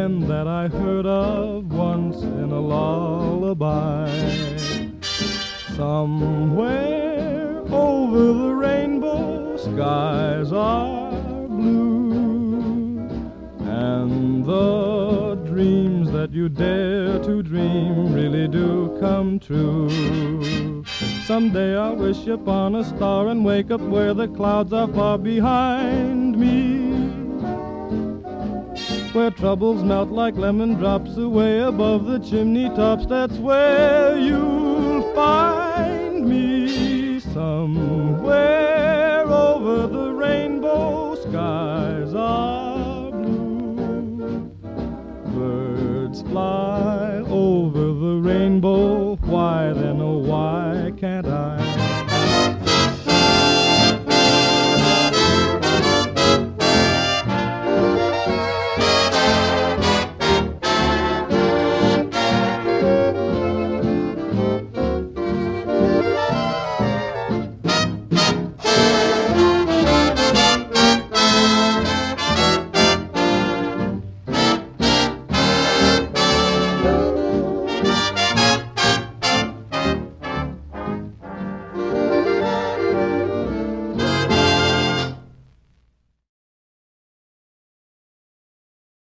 land that I heard of once in a lullaby. Somewhere over the rainbow, skies are blue, and the dreams that you dare to dream really do come true. Someday I'll wish upon a star and wake up where the clouds are far behind me, where troubles melt like lemon drops away above the chimney tops. That's where you'll find me. Somewhere over the rainbow, skies are